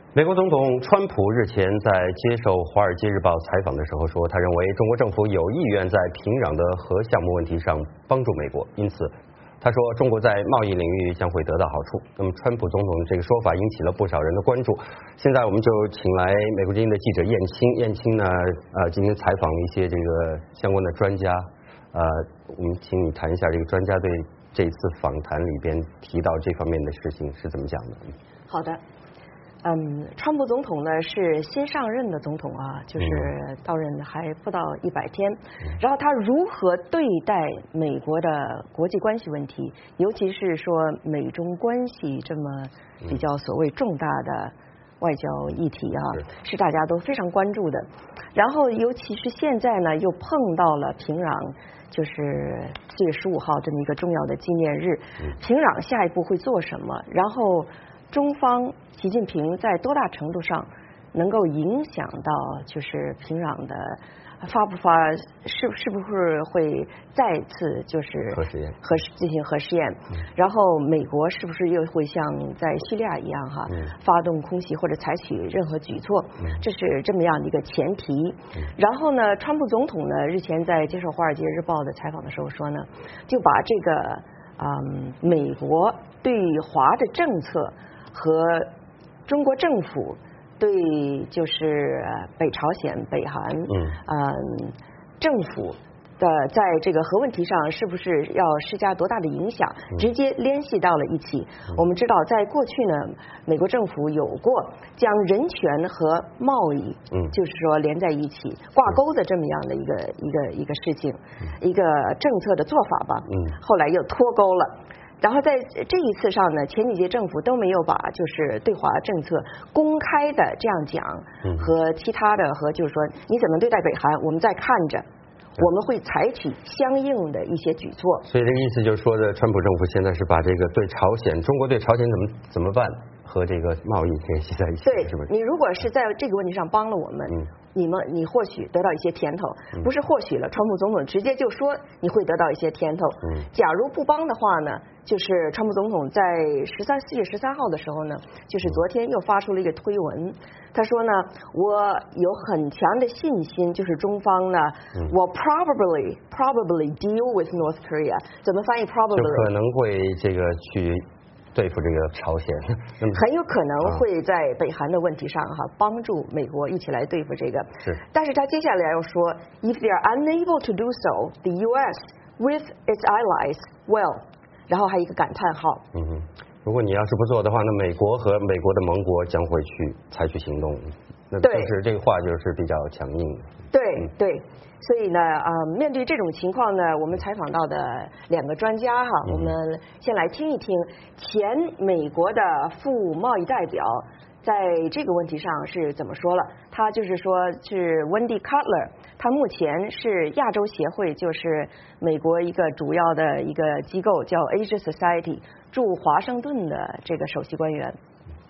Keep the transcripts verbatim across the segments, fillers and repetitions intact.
美国总统川普日前在接受《华尔街日报》采访的时候说，他认为中国政府有意愿在平壤的核项目问题上帮助美国，因此他说中国在贸易领域将会得到好处。那么川普总统的这个说法引起了不少人的关注。现在我们就请来美国之音的记者燕青，燕青呢呃今天采访了一些这个相关的专家，呃我们请你谈一下这个专家对这次访谈里边提到这方面的事情是怎么讲的。 好的。嗯，川普总统呢是新上任的总统啊，就是到任还不到一百天。然后他如何对待美国的国际关系问题，尤其是说美中关系这么比较所谓重大的外交议题啊，是大家都非常关注的。然后尤其是现在呢，又碰到了平壤，就是四月十五号这么一个重要的纪念日，平壤下一步会做什么？然后中方习近平在多大程度上能够影响到就是平壤的发不发，是是不是会再次就是核试验核进行核试验？嗯、然后美国是不是又会像在叙利亚一样哈，嗯、发动空袭或者采取任何举措？嗯、这是这么样的一个前提。嗯、然后呢，川普总统呢日前在接受《华尔街日报》的采访的时候说呢，就把这个嗯美国对华的政策和中国政府对就是北朝鲜、北韩嗯、呃、政府的在这个核问题上是不是要施加多大的影响，直接联系到了一起。嗯、我们知道，在过去呢，美国政府有过将人权和贸易，嗯，就是说连在一起挂钩的这么样的一个一个一个事情，嗯、一个政策的做法吧。嗯，后来又脱钩了。然后在这一次上呢，前几届政府都没有把就是对华政策公开的这样讲，和其他的和就是说你怎么对待北韩，我们在看着，我们会采取相应的一些举措。 所以这个意思就是说的，川普政府现在是把这个对朝鲜，中国对朝鲜怎么怎么办和这个贸易联系在一起， 对， 是不是？ 你如果是在这个问题上帮了我们，嗯、你们你或许得到一些甜头，嗯、不是或许了，川普总统直接就说你会得到一些甜头。嗯、假如不帮的话呢，就是川普总统在十三四月十三号的时候呢，就是昨天又发出了一个推文，他说呢，我有很强的信心，就是中方呢，嗯、我 probably probably deal with North Korea， 怎么翻译 probably？ 就可能会这个去对付这个朝鲜， 很有可能会在北韩的问题上哈帮助美国一起来对付这个。 是。 但是他接下来要说 ，if they are unable to do so, the U S with its allies will， 然后还有一个感叹号。 嗯哼。如果你要是不做的话，那美国和美国的盟国将会去采取行动。那就是这个话就是比较强硬的。 对对。所以呢，呃，面对这种情况呢，我们采访到的两个专家哈，嗯、我们先来听一听前美国的副贸易代表在这个问题上是怎么说了。他就是说是 Wendy Cutler， 他目前是亚洲协会，就是美国一个主要的一个机构叫 Asia Society， 驻华盛顿的这个首席官员。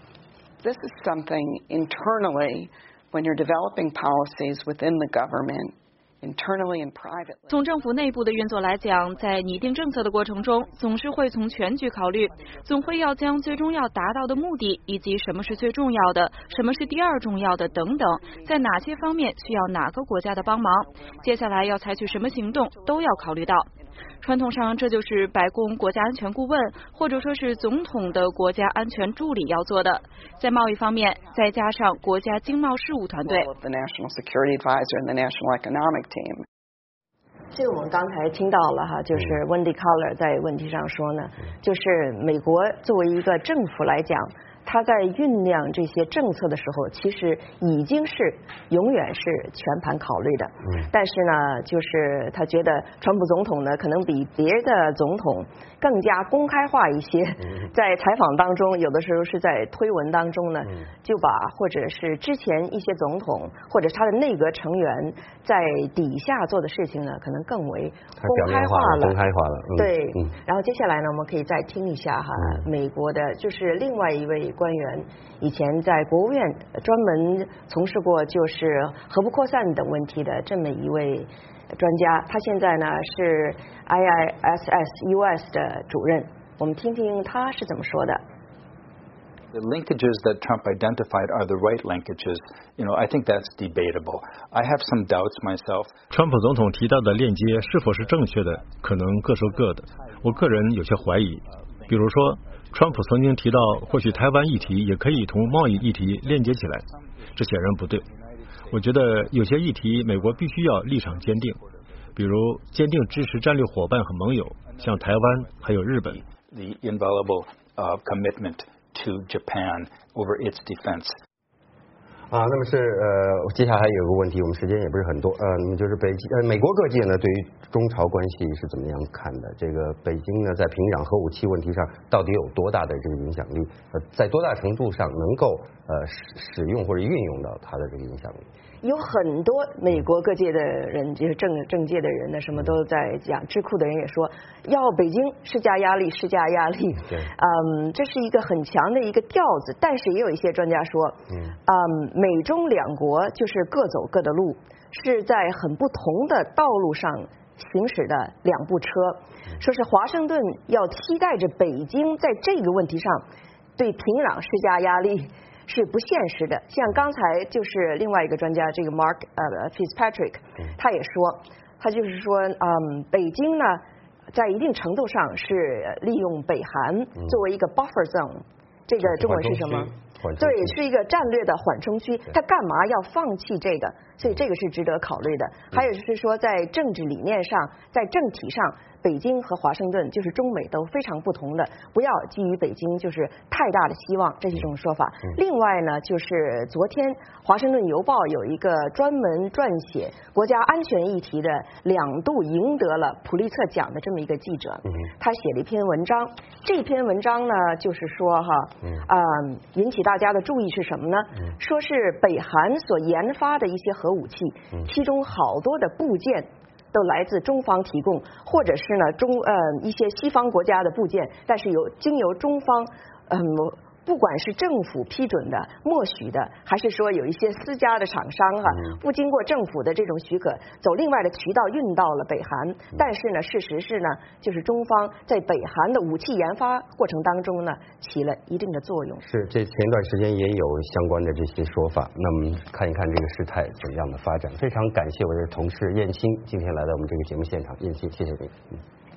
This is something internally when you're developing policies within the government. 从政府内部的运作来讲，在拟定政策的过程中，总是会从全局考虑，总会要将最终要达到的目的，以及什么是最重要的，什么是第二重要的等等，在哪些方面需要哪个国家的帮忙，接下来要采取什么行动，都要考虑到。传统上，这就是白宫国家安全顾问，或者说是总统的国家安全助理要做的。在贸易方面，再加上国家经贸事务团队。 这个我们刚才听到了哈，就是 Wendy Cutler 在问题上说呢，就是美国作为一个政府来讲，他在酝酿这些政策的时候，其实已经是永远是全盘考虑的。嗯。但是呢，就是他觉得川普总统呢，可能比别的总统更加公开化一些。嗯。在采访当中，有的时候是在推文当中呢，嗯、就把或者是之前一些总统或者他的内阁成员在底下做的事情呢，可能更为公开化了。 公开化了。嗯、 对。嗯。然后接下来呢，我们可以再听一下哈，嗯、美国的就是另外一位官员，以前在国务院专门从事过就是核不扩散等问题的这么一位专家，他现在呢是 I I S S U S 的主任，我们听听他是怎么说的。 The linkages that Trump identified are the right linkages. You know, I think that's debatable. I have some doubts myself. 川普总统提到的链接是否是正确的，可能各说各的。我个人有些怀疑。比如说，川普曾经提到，或许台湾议题也可以同贸易议题链接起来，这显然不对。我觉得有些议题，美国必须要立场坚定，比如坚定支持战略伙伴和盟友，像台湾还有日本。 The inviolable uh, commitment to Japan over its defense. 啊，那么是呃，接下来还有个问题，我们时间也不是很多，呃，那么就是北京呃，美国各界呢对于中朝关系是怎么样看的？这个北京呢在平壤核武器问题上到底有多大的这个影响力？呃，在多大程度上能够呃使使用或者运用到它的这个影响力？ 有很多美国各界的人，就是政政界的人呢，什么都在讲。智库的人也说，要北京施加压力，施加压力。 对， 嗯，这是一个很强的一个调子。但是也有一些专家说，嗯，嗯，美中两国就是各走各的路，是在很不同的道路上行驶的两部车。说是华盛顿要期待着北京在这个问题上对平壤施加压力。是不现实的，像刚才就是另外一个专家，这个 Mark 呃 Fitzpatrick， 他也说，他就是说，嗯，北京呢，在一定程度上是利用北韩作为一个 buffer zone， 这个中文是什么？对，是一个战略的缓冲区，他干嘛要放弃这个？所以这个是值得考虑的。还有就是说，在政治理念上，在政体上，北京和华盛顿就是中美都非常不同的，不要基于北京就是太大的希望，这是一种说法。另外呢，就是昨天华盛顿邮报有一个专门撰写国家安全议题的，两度赢得了普利策奖的这么一个记者，他写了一篇文章。这篇文章呢，就是说哈，啊、呃，引起大家的注意是什么呢？说是北韩所研发的一些核武器，其中好多的部件都来自中方提供，或者是呢中呃一些西方国家的部件，但是由经由中方嗯。不管是政府批准的、默许的，还是说有一些私家的厂商哈、啊，不经过政府的这种许可，走另外的渠道运到了北韩。但是呢，事实是呢，就是中方在北韩的武器研发过程当中呢，起了一定的作用。 是，这前一段时间也有相关的这些说法。那么看一看这个事态怎么样的发展。非常感谢我的同事燕青今天来到我们这个节目现场，燕青，谢谢你。